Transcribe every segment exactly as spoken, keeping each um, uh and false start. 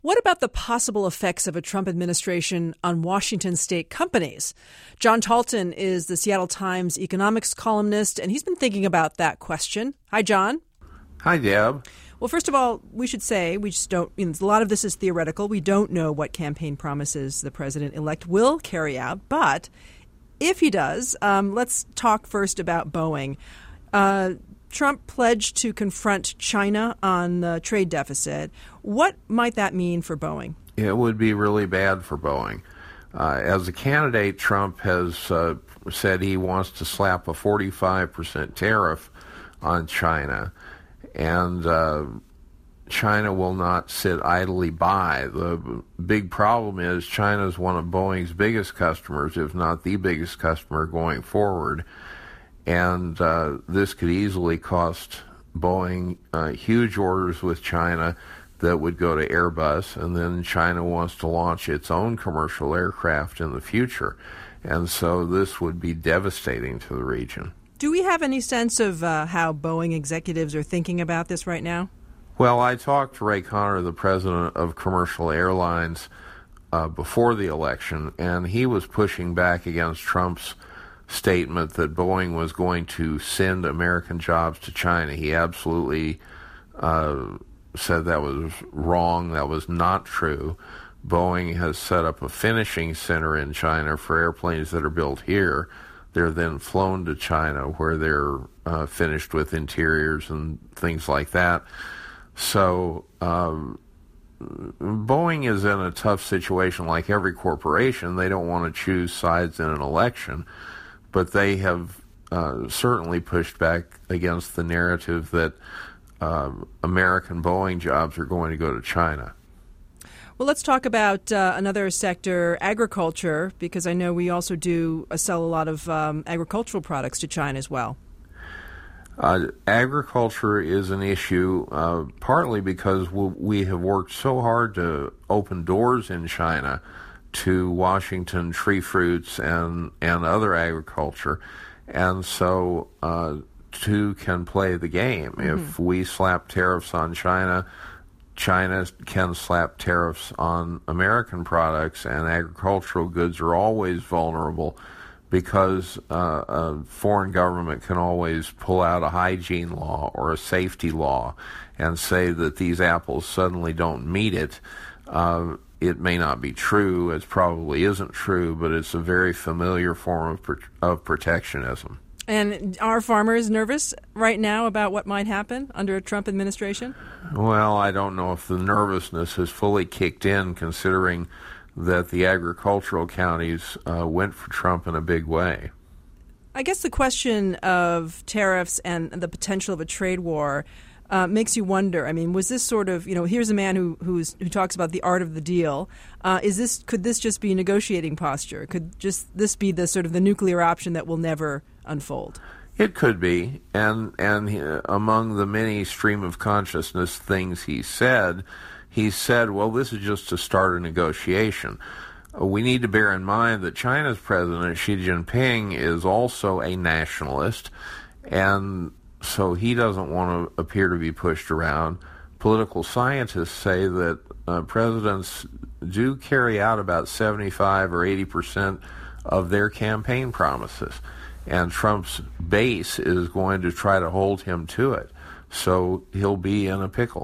What about the possible effects of a Trump administration on Washington state companies? John Talton is the Seattle Times economics columnist, and he's been thinking about that question. Hi, John. Hi, Deb. Well, first of all, we should say we just don't, you know, a lot of this is theoretical. We don't know what campaign promises the president-elect will carry out. But if he does, um, let's talk first about Boeing. Uh, Trump pledged to confront China on the trade deficit. What might that mean for Boeing? It would be really bad for Boeing. Uh, as a candidate, Trump has uh, said he wants to slap a forty-five percent tariff on China, and uh, China will not sit idly by. The big problem is China is one of Boeing's biggest customers, if not the biggest customer going forward. And uh, this could easily cost Boeing uh, huge orders with China that would go to Airbus, and then China wants to launch its own commercial aircraft in the future. And so this would be devastating to the region. Do we have any sense of uh, how Boeing executives are thinking about this right now? Well, I talked to Ray Conner, the president of Commercial Airlines, uh, before the election, and he was pushing back against Trump's statement that Boeing was going to send American jobs to China. He absolutely uh, said that was wrong. That was not true. Boeing has set up a finishing center in China for airplanes that are built here. They're then flown to China where they're uh, finished with interiors and things like that. So um, Boeing is in a tough situation like every corporation. They don't want to choose sides in an election. But they have uh, certainly pushed back against the narrative that uh, American Boeing jobs are going to go to China. Well, let's talk about uh, another sector, agriculture, because I know we also do uh, sell a lot of um, agricultural products to China as well. Uh, agriculture is an issue uh, partly because we have worked so hard to open doors in China to Washington tree fruits and, and other agriculture. And so uh, two can play the game. Mm-hmm. If we slap tariffs on China, China can slap tariffs on American products, and agricultural goods are always vulnerable because uh, a foreign government can always pull out a hygiene law or a safety law and say that these apples suddenly don't meet it. Uh, It may not be true, it probably isn't true, but it's a very familiar form of, of protectionism. And are farmers nervous right now about what might happen under a Trump administration? Well, I don't know if the nervousness has fully kicked in, considering that the agricultural counties uh, went for Trump in a big way. I guess the question of tariffs and the potential of a trade war Uh, makes you wonder. I mean, was this sort of, you know, here's a man who who's, who talks about the art of the deal. Uh, is this could this just be a negotiating posture? Could just this be the sort of the nuclear option that will never unfold? It could be, and and he, among the many stream of consciousness things he said, he said, well, this is just to start a negotiation. Uh, we need to bear in mind that China's president Xi Jinping is also a nationalist, and so he doesn't want to appear to be pushed around. Political scientists say that uh, presidents do carry out about seventy-five or eighty percent of their campaign promises, and Trump's base is going to try to hold him to it. So he'll be in a pickle.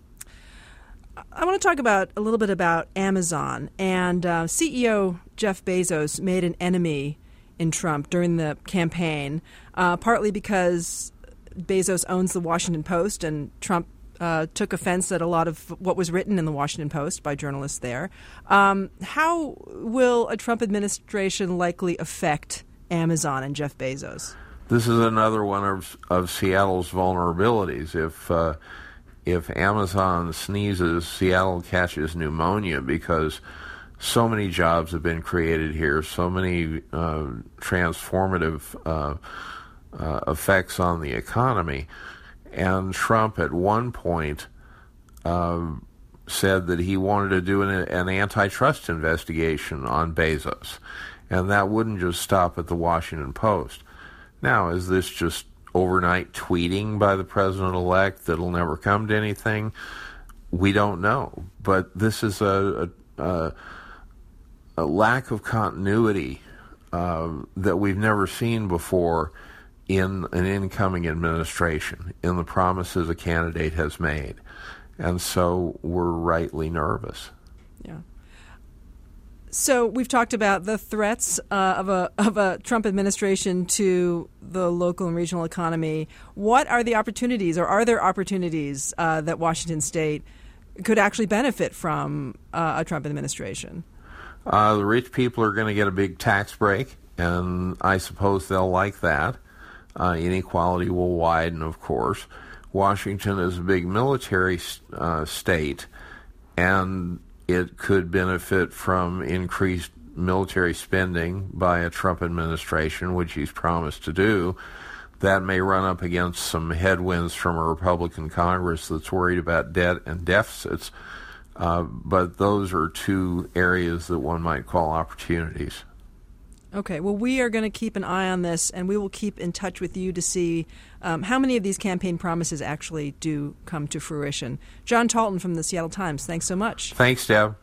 I want to talk about a little bit about Amazon. And uh, C E O Jeff Bezos made an enemy in Trump during the campaign, uh, partly because Bezos owns the Washington Post, and Trump uh, took offense at a lot of what was written in the Washington Post by journalists there. Um, how will a Trump administration likely affect Amazon and Jeff Bezos? This is another one of, of Seattle's vulnerabilities. If uh, if Amazon sneezes, Seattle catches pneumonia because so many jobs have been created here, so many uh, transformative uh Uh, effects on the economy. And Trump at one point uh, said that he wanted to do an, an antitrust investigation on Bezos, and that wouldn't just stop at the Washington Post. Now, is this just overnight tweeting by the president-elect that'll never come to anything? we don't know. But this is a, a, a, a lack of continuity uh, that we've never seen before in an incoming administration, in the promises a candidate has made. And so we're rightly nervous. Yeah. So we've talked about the threats uh, of a of a Trump administration to the local and regional economy. What are the opportunities, or are there opportunities uh, that Washington State could actually benefit from uh, a Trump administration? Uh, the rich people are going to get a big tax break, and I suppose they'll like that. Uh, inequality will widen, of course. Washington is a big military uh, state, and it could benefit from increased military spending by a Trump administration, which he's promised to do. That may run up against some headwinds from a Republican Congress that's worried about debt and deficits. Uh, but those are two areas that one might call opportunities. Okay, well, we are going to keep an eye on this, and we will keep in touch with you to see um, how many of these campaign promises actually do come to fruition. John Talton from the Seattle Times, thanks so much. Thanks, Deb.